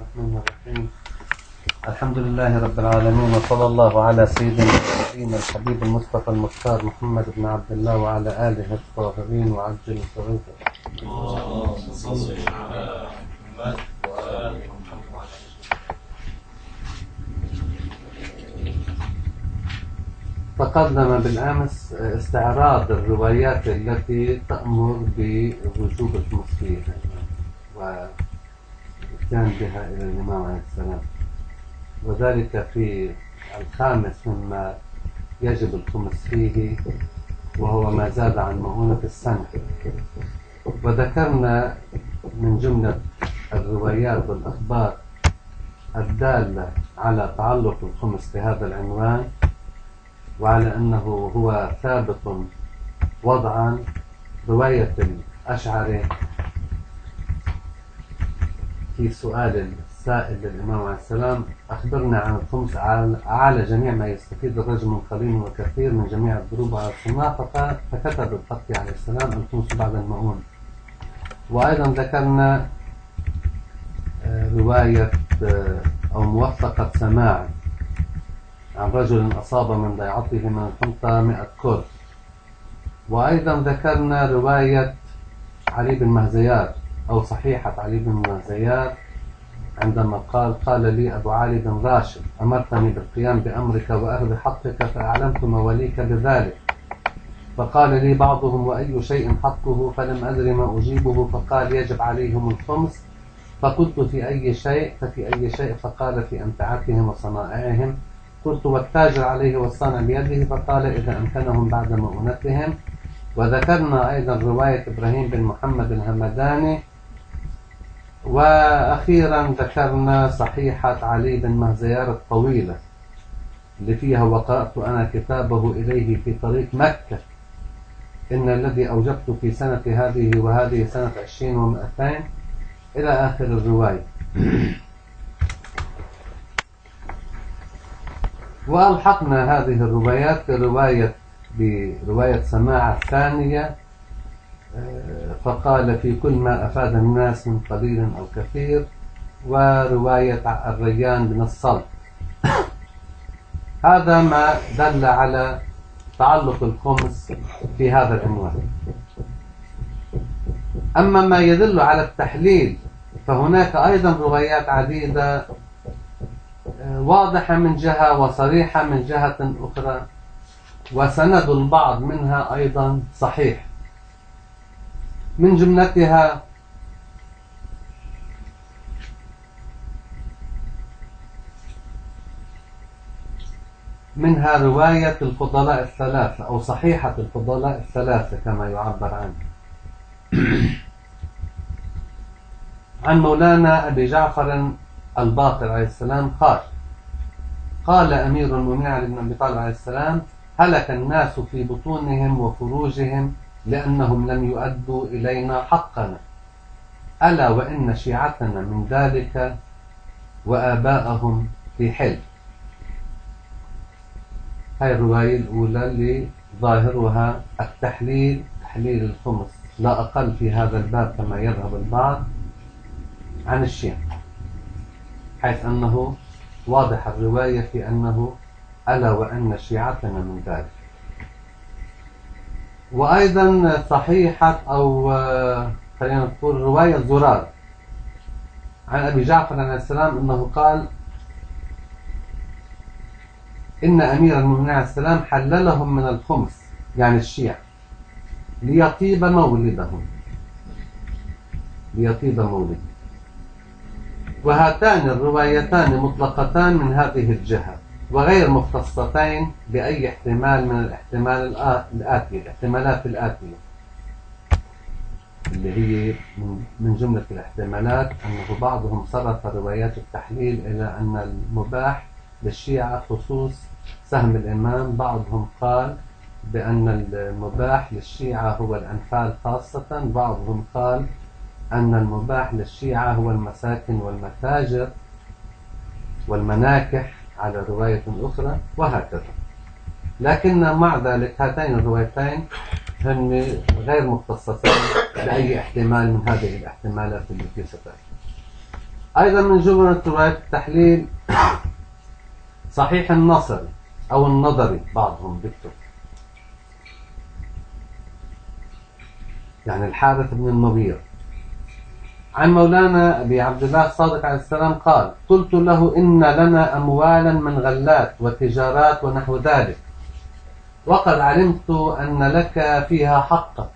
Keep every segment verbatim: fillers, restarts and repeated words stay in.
الرحمن الرحيم. الحمد لله رب العالمين، وصلى الله على سيدنا ونبينا الحبيب المصطفى المختار محمد بن عبد الله وعلى آله الطاهرين وعجل الفريضة. اللهم صل على محمد وآل محمد. تقدم بالأمس استعراض الروايات التي تأمر بوجوب الخمس وكان بها إلى الإمام عليه السلام، وذلك في الخامس مما يجب الخمس فيه، وهو ما زاد عن مؤونة السنة. وذكرنا من جملة الروايات والأخبار الدالة على تعلق الخمس بهذا العنوان، وعلى أنه هو ثابت وضعا. رواية الأشعري في سؤال السائل للإمام عليه السلام: أخبرنا عن الخمس على جميع ما يستفيد الرجل من قليل وكثير من جميع الضروب على الصناعة، فكتب الخطي عليه السلام: الخمس بعد المؤونة. وأيضا ذكرنا رواية أو موثقة سماع عن رجل أصاب من ضيعته من الحنطة مئة كر. وأيضا ذكرنا رواية علي بن مهزيار أو صحيحة علي بن مهزيار عندما قال: قال لي أبو علي بن راشد: أمرتني بالقيام بأمرك وأخذ حقك فأعلمت مواليك بذلك، فقال لي بعضهم: وأي شيء حقه؟ فلم أدر ما أجيبه، فقال: يجب عليهم الخمس. فقلت: في أي شيء؟ ففي أي شيء؟ فقال: في أمتعتهم وصنائعهم. قلت: والتاجر عليه والصانع بيده؟ فقال: إذا أمكنهم بعد مؤونتهم. وذكرنا أيضا رواية إبراهيم بن محمد الهمداني. وأخيرا ذكرنا صحيحة علي بن مهزيار الطويلة اللي فيها: وقرأت أنا كتابه إليه في طريق مكة، إن الذي أوجبت في سنة هذه وهذه سنة عشرين ومئتين، إلى آخر الرواية. وألحقنا هذه الروايات برواية برواية سماع الثانية، فقال: في كل ما أفاد الناس من قليل أو كثير. ورواية الريان بن الصلت. هذا ما دل على تعلق الخمس في هذا العنوان. أما ما يدل على التحليل فهناك أيضا روايات عديدة واضحة من جهة وصريحة من جهة أخرى، وسند البعض منها أيضا صحيح. من جملتها منها رواية الفضلاء الثلاثة أو صحيحة الفضلاء الثلاثة كما يعبر عنها، عن مولانا أبي جعفر الباقر عليه السلام قال: قال أمير المؤمنين علي بن أبي طالب عليه السلام: هلك الناس في بطونهم وفروجهم لأنهم لم يؤدوا إلينا حقنا، ألا وإن شيعتنا من ذلك وآباءهم في حل. هاي الرواية الأولى اللي ظاهرها التحليل، تحليل الخمس لا أقل في هذا الباب كما يذهب البعض عن الشيعة، حيث أنه واضح الرواية في أنه ألا وأن شيعتنا من ذلك. وأيضا صحيحة أو خلينا نقول رواية زرار عن أبي جعفر عليه السلام أنه قال: إن أمير المؤمنين عليه السلام حللهم من الخمس، يعني الشيعة، ليطيب مولدهم ليطيب مولدهم. وهاتان الروايتان مطلقتان من هذه الجهة، وغير مختصتين بأي احتمال من الاحتمال الآتية الاحتمالات الآتية، اللي هي من جملة الاحتمالات أنه بعضهم صرف روايات التحليل إلى أن المباح للشيعة خصوص سهم الإمام، بعضهم قال بأن المباح للشيعة هو الأنفال خاصة، بعضهم قال أن المباح للشيعة هو المساكن والمتاجر والمناكح على رواية أخرى، وهكذا. لكن مع ذلك هاتين الروايتين هن غير مختصتين بأي احتمال من هذه الاحتمالات التي ستأتي. أيضا من جملة روايات التحليل صحيح النصري أو النظري، بعضهم بيكتب يعني الحارث بن النضير، عن مولانا أبي عبد الله الصادق عليه السلام قال: قلت له: إن لنا أموالا من غلات وتجارات ونحو ذلك، وقد علمت أن لك فيها حقا.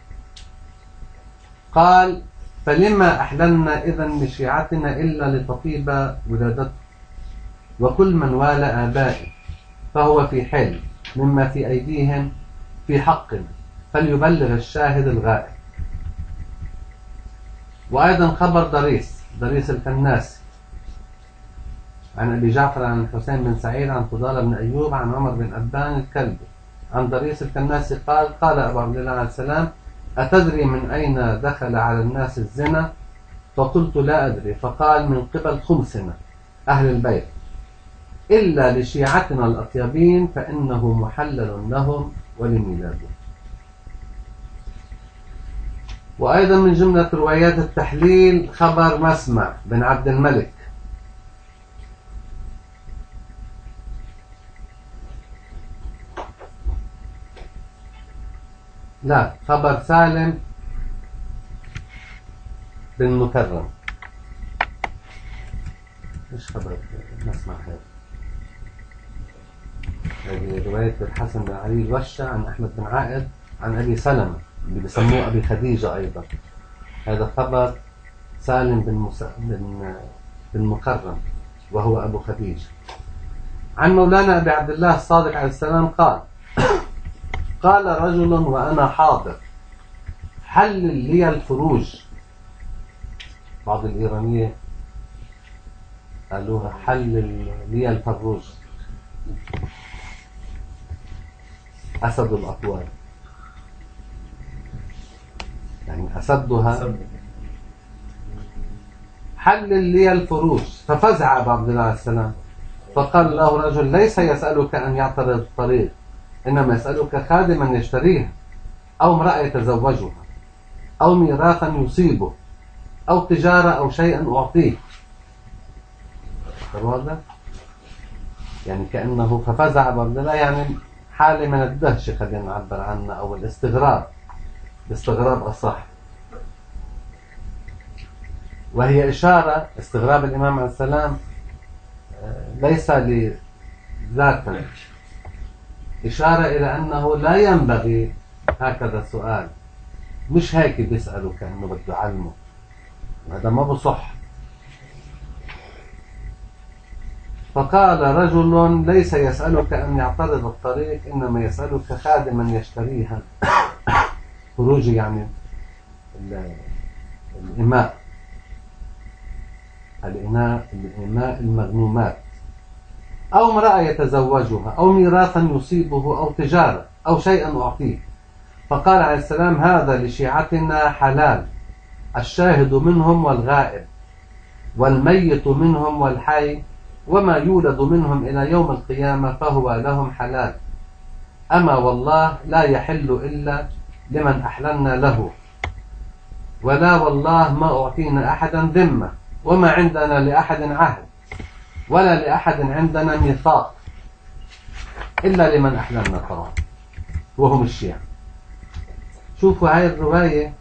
قال: فلما أحللنا إذن لشيعتنا إلا لتطيب ولادته، وكل من والى آبائه فهو في حل مما في أيديهم في حقنا، فليبلغ الشاهد الغائب. وأيضا خبر ضريس ضريس الكناسي عن أبي جعفر عن الحسين بن سعيد عن فضالة بن أيوب عن عمر بن أبان الكلبي عن ضريس الكناسي قال: قال أبو عبد الله عليه السلام: أتدري من أين دخل على الناس الزنا؟ فقلت: لا أدري. فقال: من قبل خمسنا أهل البيت، إلا لشيعتنا الأطيبين فإنه محلل لهم ولميلادهم. وأيضا من جملة روايات التحليل خبر مسمع بن عبد الملك لا خبر سالم بن مكرم، مش خبر مسمع هذا، هذه رواية الحسن بن علي الوشة عن أحمد بن عائد عن أبي سلمة اللي بسموه أبي خديجة أيضا. هذا خبر سالم بن, مس... بن... بن مكرم وهو أبو خديجة. عن مولانا أبي عبد الله الصادق عليه السلام قال: قال رجل وأنا حاضر: حلل لي الفروج. بعض الإيرانية قالوها حلل لي الفروج، أسد الأطوال، يعني أسدها. حلل لي الفروج. ففزع أبو عبد الله عليه السلام فقال له رجل: ليس يسألك أن يعترض الطريق، إنما يسألك خادما يشتريها، أو امرأة يتزوجها، أو ميراثا يصيبه، أو تجارة، أو شيئا أعطيه. هذا يعني كأنه ففزع أبو عبد الله، يعني حالة من الدهشة خلينا نعبر عنها، أو الاستغراب، الاستغراب أصح، وهي إشارة. استغراب الإمام عليه السلام ليس لذاته، إشارة إلى أنه لا ينبغي هكذا السؤال، مش هيك بيسأله كأنه بده يعلمه، هذا ما بصح. فقال رجل: ليس يسألك أن يعترض الطريق، إنما يسألك خادما يشتريها. خروج يعني الإماء الإناء الإماء المغنومات، أو امرأة يتزوجها، أو ميراثا يصيبه، أو تجارة، أو شيئا أعطيه. فقال عليه السلام: هذا لشيعتنا حلال، الشاهد منهم والغائب، والميت منهم والحي، وما يولد منهم إلى يوم القيامة فهو لهم حلال. أما والله لا يحل إلا لمن أحللنا له، ولا والله ما أعطينا أحدا ذمة، وما عندنا لأحد عهد، ولا لأحد عندنا ميثاق، إلا لمن أحللنا طبعا، وهم الشيعة. شوفوا هاي الرواية،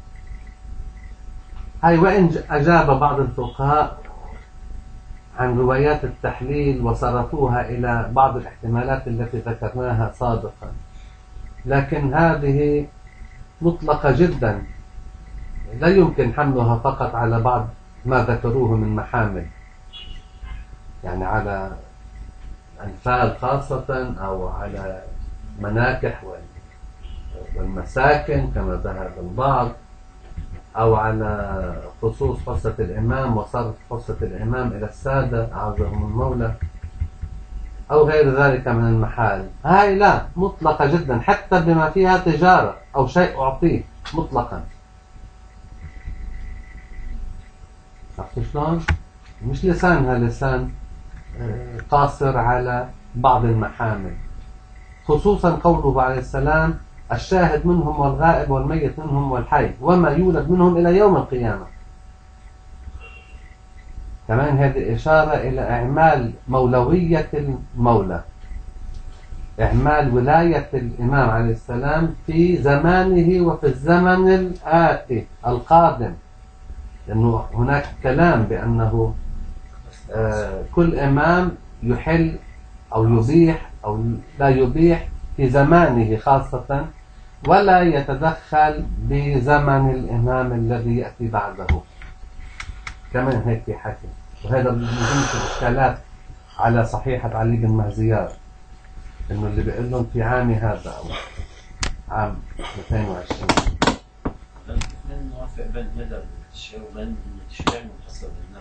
هاي وإن أجاب بعض الفقهاء عن روايات التحليل وصرفوها إلى بعض الاحتمالات التي ذكرناها سابقا، لكن هذه مطلقة جدا، لا يمكن حملها فقط على بعض ما ذكروه من محامل، يعني على أنفال خاصة، أو على مناكح والمساكن كما ذهب البعض، أو على خصوص حصة الإمام وصرف حصة الإمام إلى السادة أعزهم المولى، أو غير ذلك من المحال. هاي لا، مطلقة جدا، حتى بما فيها تجارة أو شيء أعطيه مطلقا. عرفتوا شلون؟ مش لسانها لسان قاصر على بعض المحامل، خصوصا قوله عليه السلام: الشاهد منهم والغائب، والميت منهم والحي، وما يولد منهم إلى يوم القيامة. كمان هذه إشارة إلى إعمال مولوية المولى، إعمال ولاية الإمام عليه السلام في زمانه وفي الزمن الآتي القادم، لأنه هناك كلام بأنه آه كل إمام يحل أو يبيح أو لا يبيح في زمانه خاصة، ولا يتدخل بزمن الإمام الذي يأتي بعده. كمان هيك في حكي، وهذا من ضمن الإشكالات على صحيحة علي بن مهزيار، إنه اللي بيقول لهم في عام هذا أو عام اثنين وعشرين. من نوافق بين هذا التشريع وبين التشريع المحصل للناس؟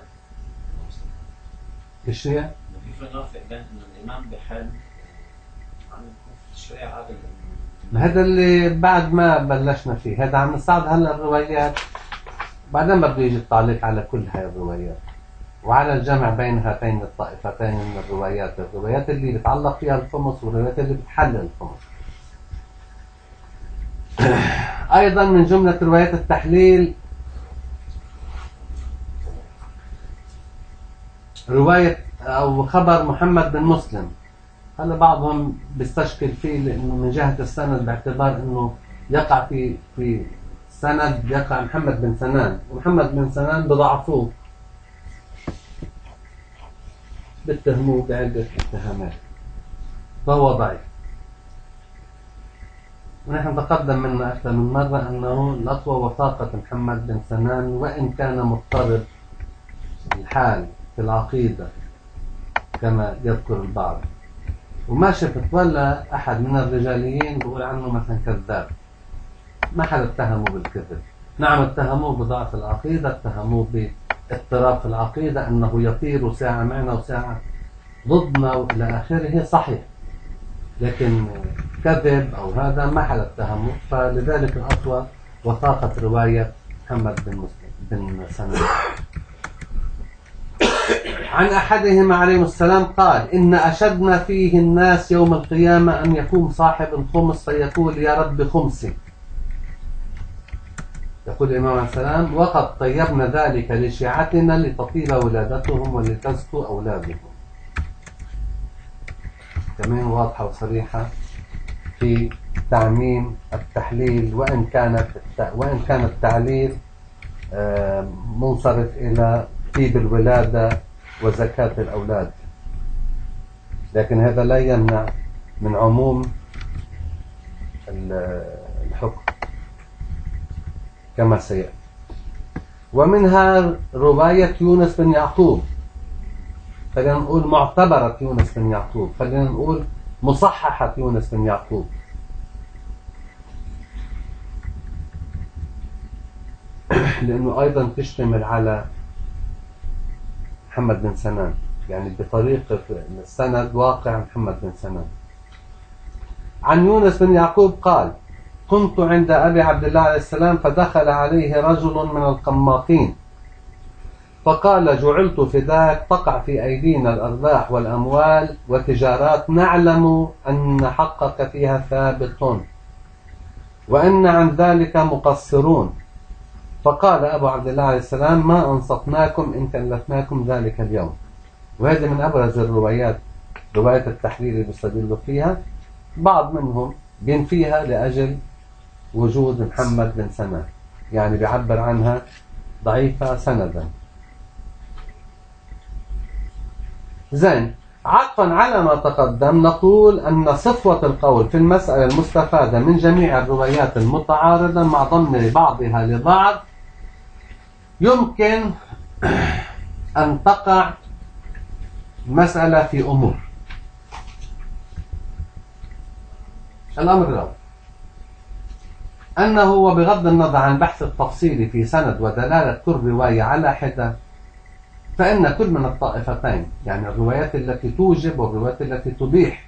التشريع؟ كيف نوافق بين إنه الإمام بحل عم يكون في التشريع هذا؟ هذا اللي بعد ما بلشنا فيه، هذا عم نصعد هلا الروايات، بعدين بده يجي التعليق على كل هاي الروايات وعلى الجمع بين هاتين الطائفتين من الروايات، الروايات اللي بتعلق فيها الخمس والروايات اللي بتحلل الخمس. أيضا من جملة روايات التحليل رواية أو خبر محمد بن مسلم. هلا بعضهم بيستشكل فيه لأنه من جهة السند باعتبار أنه يقع في في سند يقع محمد بن سنان، ومحمد بن سنان بضعفوه، بيتهموه بعدة اتهامات، فهو ضعيف. ونحن تقدم منا أكثر من مرة أنه الأقوى وثاقة محمد بن سنان، وإن كان مضطرب الحال في العقيدة كما يذكر البعض، وما شفت ولا أحد من الرجاليين بقول عنه مثلا كذاب. ما حد اتهموا بالكذب، نعم اتهموه بضعف العقيدة، اتهموه باضطراب في العقيدة، أنه يطير ساعة معنا وساعة ضدنا وإلى آخره، صحيح، لكن كذب أو هذا ما حد اتهمه. فلذلك الأقوى وثاقة رواية محمد بن مسلم بن سنان. عن أحدهم عليه السلام قال: إن أشدنا فيه الناس يوم القيامة أن يقوم صاحب الخمس فيقول: يا رب خمسي. يقول الإمام عليه السلام: وقد طيبنا ذلك لشيعتنا لتطيب ولادتهم ولتزكو أولادهم. كمان واضحة وصريحة في تعميم التحليل، وإن كانت وإن كان التعليل منصرف إلى طيب الولادة وزكاة الأولاد، لكن هذا لا يمنع من عموم الحكم كما سيأتي. ومنها رواية يونس بن يعقوب، خلينا نقول معتبرة يونس بن يعقوب، خلينا نقول مصححة يونس بن يعقوب، لأنه أيضا تشتمل على محمد بن سنان، يعني بطريقة السند واقع محمد بن سنان. عن يونس بن يعقوب قال: كنت عند أبي عبد الله عليه السلام فدخل عليه رجل من القماطين فقال: جعلت فداك، تقع في أيدينا الأرباح والأموال وتجارات نعلم أن حقك فيها ثابت وأن عن ذلك مقصرون. فقال أبو عبد الله عليه السلام: ما أنصفناكم إن كلفناكم ذلك اليوم. وهذه من أبرز الروايات، رواية التحليل اللي بيستدلوا فيها، بعض منهم بينفيها لأجل وجود محمد بن سنان، يعني بيعبر عنها ضعيفة سندا. زين، عطفا على ما تقدم نقول أن صفوة القول في المسألة المستفادة من جميع الروايات المتعارضة مع ضم بعضها لبعض يمكن أن تقع مسألة في أمور. الأمر الأول أنه وبغض النظر عن بحث التفصيل في سند ودلالة كل رواية على حدة، فإن كل من الطائفتين، يعني الروايات التي توجب والروايات التي تبيح،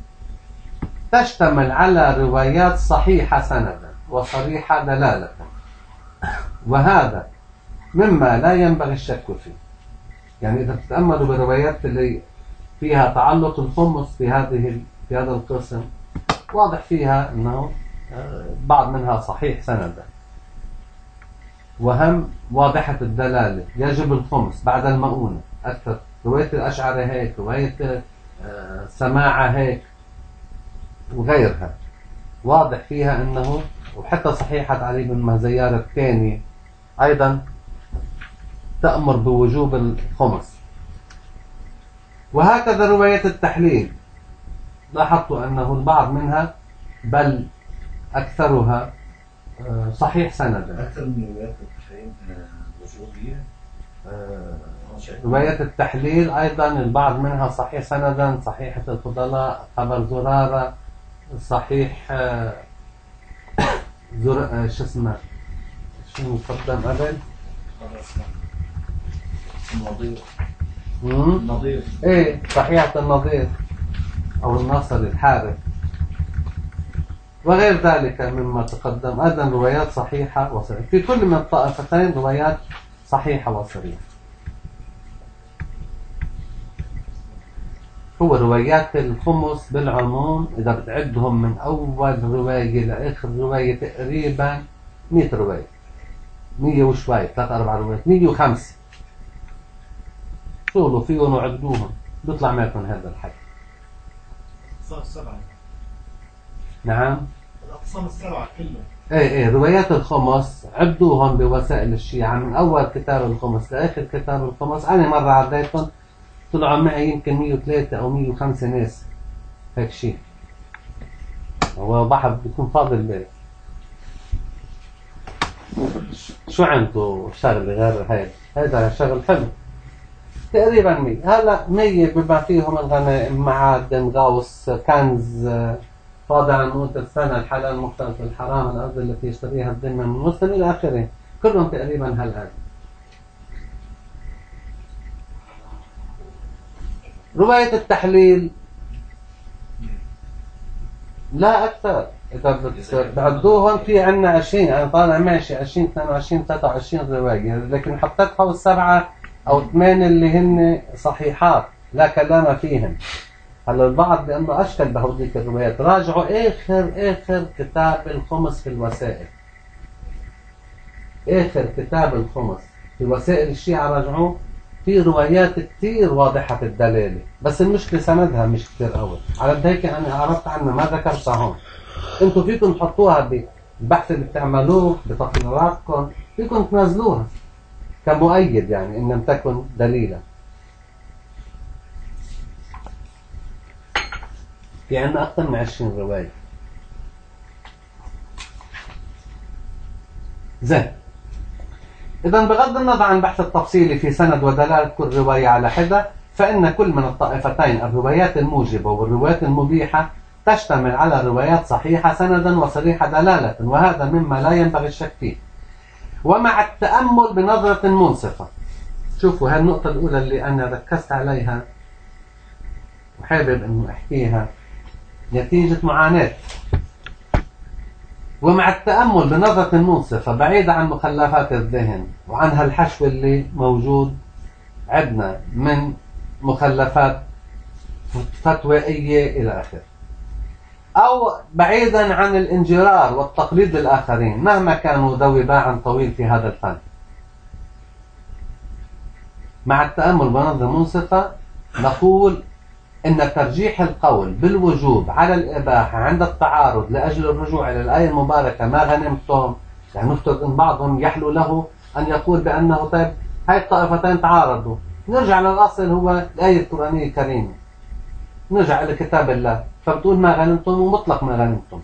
تشتمل على روايات صحيحة سندا وصريحة دلالة، وهذا مما لا ينبغي الشك فيه. يعني إذا تتأملوا بالروايات اللي فيها تعلق الخمس في هذه في هذا القسم، واضح فيها أنه بعض منها صحيح سندا، وهم واضحة الدلالة، يجب الخمس بعد المؤونة، أكثر. رواية الأشعري هيك، رواية سماعة هيك وغيرها واضح فيها أنه، وحتى صحيحة علي بن مهزيار الثاني أيضا تأمر بوجوب الخمس. وهكذا رواية التحليل لاحظت أنه البعض منها بل أكثرها صحيح سندا. أكثر من روايات التحليل وجوبية. رواية التحليل أيضا البعض منها صحيح سندا، صحيحة الفضلاء، خبر زرارة، صحيح زر... شو اسمه شو مقدم قبل النظير. النظير ايه صحيحة النظير او الناصر الحارث وغير ذلك مما تقدم. ايضا روايات صحيحة وصريحة في كل من الطائفتين، روايات صحيحة وصريحة. هو روايات الخمس بالعموم إذا بتعدهم من أول رواية لآخر رواية تقريبا مئة رواية، مية وشوي، ثلاثة أربع روايات، مية وخمسة. شغلوا فيهم وعدوهم بيطلع معكم هذا الحكي. الأقسام السبعة. نعم. الأقسام السبعة كلهم. ايه ايه روايات الخمس عدوهم بوسائل الشيعة من أول كتاب الخمس لآخر كتاب الخمس. أنا مرة عديتهم طلعوا معي يمكن مية وثلاثة أو مية وخمسة ناس هيك شيء. هو بحب بيكون فاضل بالي. شو عنده شغل غير هيك؟ هذا شغل حلو. تقريبا مية. هلا مية بما فيهم الغنائم، معادن، غوص، كنز، فاضل عن موت السنة، الحلال مختلف الحرام، الأرض التي يشتريها الذمة من المسلم إلى آخره. كلهم تقريبا هالهذا. رواية التحليل لا أكثر. إذا بتعدوهم في عنا عشرين، أنا طالع ماشي عشرين اثنين وعشرين ثلاثة وعشرين رواية، لكن حطيت حول سبعة أو ثمانية اللي هن صحيحات لا كلام فيهم. هلا البعض لأنه أشكل بهوديك الروايات راجعوا آخر آخر كتاب الخمس في الوسائل. آخر كتاب الخمس في وسائل الشيعة راجعوه، في روايات كثير واضحة الدلالة، بس المشكلة سندها مش كثير قوي. على هيك أنا أعرضت عنها ما ذكرتها هون. أنتم فيكم تحطوها بالبحث اللي بتعملوه بتقريراتكم، فيكم تنزلوها كمؤيد يعني إن لم تكن دليلا. في عندنا أكثر من عشرين رواية. زين. إذا بغض النظر عن بحث التفصيلي في سند ودلالة كل رواية على حدة، فإن كل من الطائفتين الروايات الموجبة والروايات المبيحة تشتمل على روايات صحيحة سندا وصريحة دلالة، وهذا مما لا ينبغي الشك فيه. ومع التأمل بنظرة منصفة. شوفوا هالنقطة الأولى اللي أنا ركزت عليها وحابب أنه أحكيها نتيجة معاناة. ومع التأمل بنظرة منصفة بعيدة عن مخلفات الذهن وعن هالحشو اللي موجود عندنا من مخلفات فتوائية إلى آخره، أو بعيدا عن الانجرار والتقليد للآخرين مهما كانوا ذوي باع طويل في هذا الفن. مع التأمل بنظرة منصفة نقول إن ترجيح القول بالوجوب على الإباحة عند التعارض لأجل الرجوع إلى الآية المباركة ما غنمتم، يعني نفترض أن بعضهم يحلو له أن يقول بأنه طيب هاي الطائفتين تعارضوا، نرجع للأصل هو الآية القرآنية الكريمة، نرجع لكتاب الله، فبتقول ما غنمتم ومطلق ما غنمتم.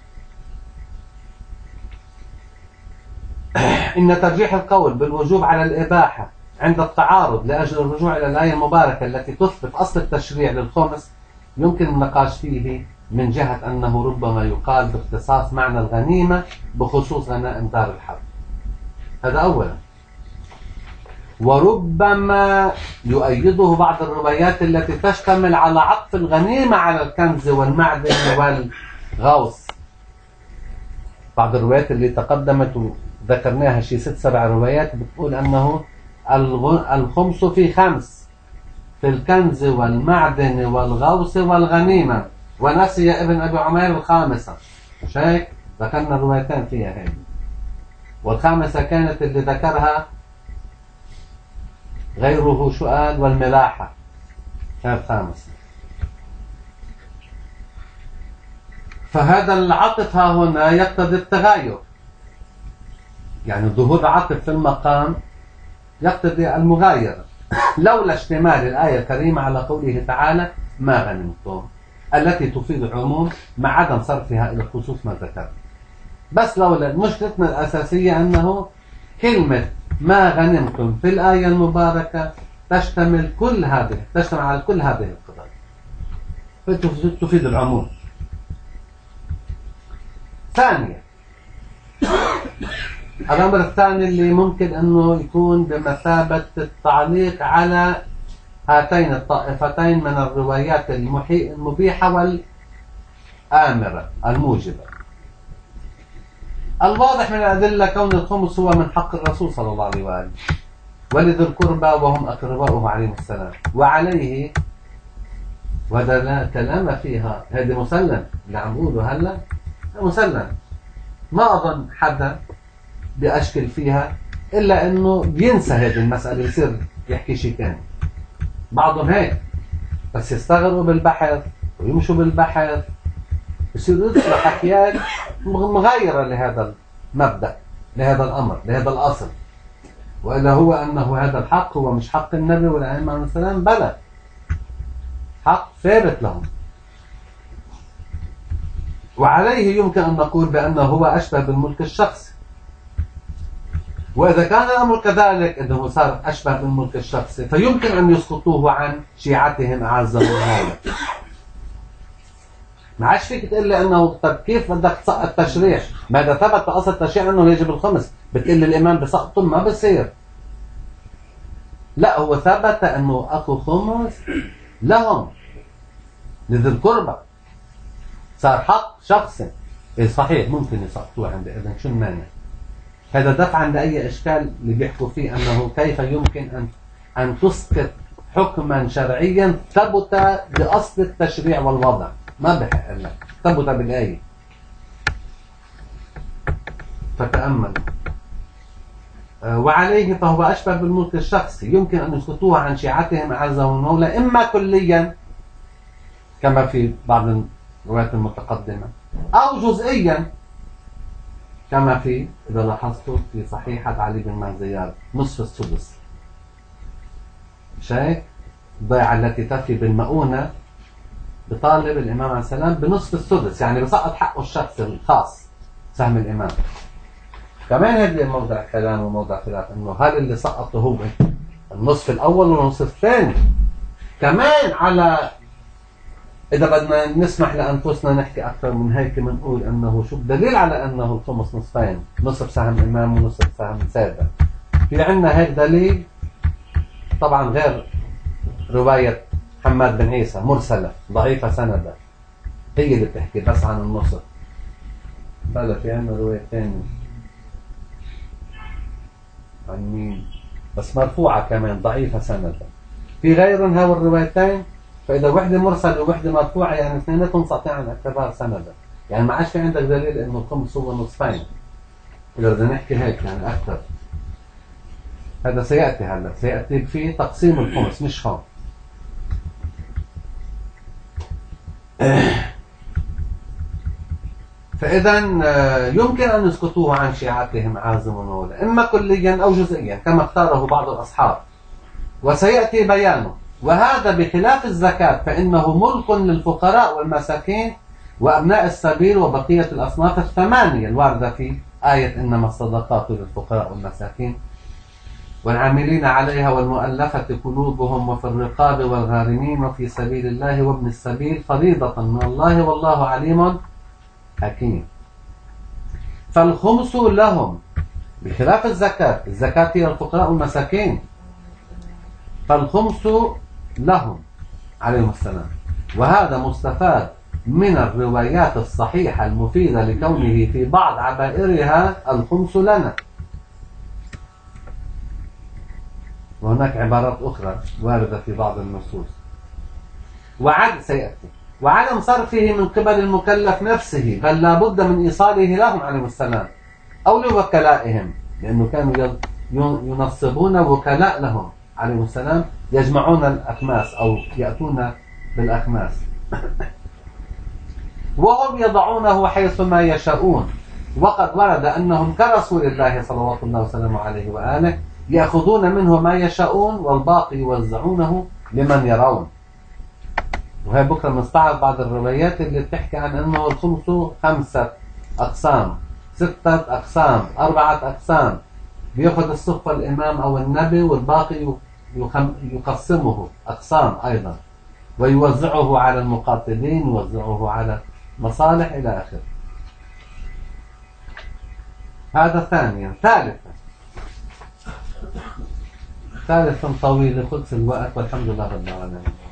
إن ترجيح القول بالوجوب على الإباحة عند التعارض لأجل الرجوع إلى الآية المباركة التي تثبت أصل التشريع للخمس يمكن النقاش فيه من جهة أنه ربما يقال باختصاص معنى الغنيمة بخصوص غنائم دار الحرب. هذا أولا. وربما يؤيده بعض الروايات التي تشتمل على عطف الغنيمة على الكنز والمعدن والغوص. بعض الروايات اللي تقدمت وذكرناها شي ست سبع روايات بتقول أنه الخمس في خمس في الكنز والمعدن والغوص والغنيمة، ونسي ابن أبي عمير الخامسة. مش هيك؟ ذكرنا الروايتين فيها هيك. والخامسة كانت اللي ذكرها غيره شو قال؟ والملاحة. هذا خامس. فهذا العطف ها هنا يقتضي التغاير، يعني ظهور عطف في المقام يقتضي المغايرة. لولا اشتمال الآية الكريمة على قوله تعالى ما غنمتم التي تفيد العموم مع عدم صرفها إلى الخصوص ما ذكرت. بس لولا مشكلتنا الأساسية أنه كلمة ما غنمتم في الآية المباركة تشتمل كل هذه تشتمل على كل هذه القضايا، تفيد العموم. ثانيا، الأمر الثاني اللي ممكن أنه يكون بمثابة التعليق على هاتين الطائفتين من الروايات المبيحة والآمرة الموجبة. الواضح من الأدلة كون الخمس هو من حق الرسول صلى الله عليه وآله ولذي القربى وهم أقرباؤه عليه السلام، وعليه، وهذا لا كلام فيها، هذه مسلم اللي عم بقوله هلا مسلم، ما أظن حدا بأشكل فيها إلا إنه بينسى هذه المسألة يصير يحكي شيء ثاني. بعضهم هيك بس يستغرقوا بالبحث ويمشوا بالبحث يصيروا يدخلوا حكيات مغايرة لهذا المبدأ، لهذا الأمر، لهذا الأصل. وإلا هو أنه هذا الحق هو مش حق النبي والأئمة عليه السلام، بلى حق ثابت لهم. وعليه يمكن أن نقول بأنه هو أشبه بالملك الشخصي. وإذا كان الأمر كذلك أنه صار أشبه بالملك الشخصي فيمكن أن يسقطوه عن شيعتهم أعزهم الله. ما عادش فيك تقول لي أنه طب كيف بدك تسقط تشريع؟ ما إذا ثبت أصل التشريع أنه يجب الخمس بتقول لي الإمام بسقطهم؟ ما بصير. لا، هو ثبت أنه أكو خمس لهم لذي القربى، صار حق شخصي. إيه صحيح ممكن يسقطوه عند إذن، شو المانع؟ هذا دفعا لأي إشكال اللي بيحكوا فيه أنه كيف يمكن أن أن تسقط حكما شرعيا ثبت بأصل التشريع والوضع. ما بحق لك، ثبت بالآية. فتأمل. وعليه فهو أشبه بالملك الشخصي، يمكن أن يسقطوه عن شيعتهم أعزهم المولى إما كليا كما في بعض الروايات المتقدمة، أو جزئيا كما في إذا لاحظتوا في صحيحة علي بن مهزيار نصف السدس، شايف الضيعة التي تفي بالمؤونة بطالب الإمام عليه السلام بنصف السدس، يعني بسقط حقه الشخصي الخاص سهم الإمام. كمان هذا موضع كلام وموضع خلاف انه هل اللي سقطه هو النصف الاول والنصف الثاني. كمان على اذا بدنا نسمح لانفسنا نحكي اكثر من هيك بنقول انه شو الدليل على انه الخمس نصفين، نصف سهم امام ونصف سهم سادة. في عندنا هيك دليل طبعا غير رواية حماد بن عيسى مرسلة ضعيفة سندا، هي اللي بتحكي بس عن النصف. بلا في عندنا رواية ثانية عن مين بس مرفوعة كمان ضعيفة سندا. في غيرهم هاو الروايتين، فإذا وحدة مرسلة ووحدة مرفوعة يعني اثنيناتهم ساقطين عن اعتبار سندا، يعني ما عادش في عندك دليل إنه الخمس هو نصفين. إذا بدنا نحكي هيك يعني أكثر، هذا سيأتي هلا سيأتي في تقسيم الخمس مش هون. فإذا يمكن أن يسقطوه عن شيعتهم عازم ومولى إما كليا أو جزئيا كما اختاره بعض الأصحاب، وسيأتي بيانه. وهذا بخلاف الزكاة فإنه ملك للفقراء والمساكين وأبناء السبيل وبقية الأصناف الثمانية الواردة في آية إنما الصدقات للفقراء والمساكين والعاملين عليها والمؤلفة قلوبهم وفي الرقاب والغارمين وفي سبيل الله وابن السبيل فريضة من الله والله عليم حكيم. فالخمس لهم بخلاف الزكاة، الزكاة هي الفقراء والمساكين، فالخمس لهم عليهم السلام. وهذا مستفاد من الروايات الصحيحة المفيدة لكونه في بعض عبائرها الخمس لنا. وهناك عبارات أخرى واردة في بعض النصوص. وعد سيأتي وعدم صرفه من قبل المكلف نفسه، بل لا بد من إيصاله لهم عليهم السلام أو لوكلائهم، لأنه كانوا ينصبون وكلاء لهم عليه السلام يجمعون الأخماس أو يأتون بالأخماس وهم يضعونه حيثما يشاءون. وقد ورد أنهم كرسول الله صلوات الله وسلامه عليه وآله يأخذون منه ما يشاءون والباقي يوزعونه لمن يرون. وهي بكرة نستعرض بعض الروايات اللي بتحكي عن أنه الخمس خمسة أقسام، ستة أقسام، أربعة أقسام، بيأخذ الصف الإمام أو النبي والباقي يقسمه أقسام أيضا ويوزعه على المقاتلين، يوزعه على مصالح إلى آخره. هذا ثانيا. ثالثا ثالثا طويل خلص الوقت والحمد لله رب العالمين.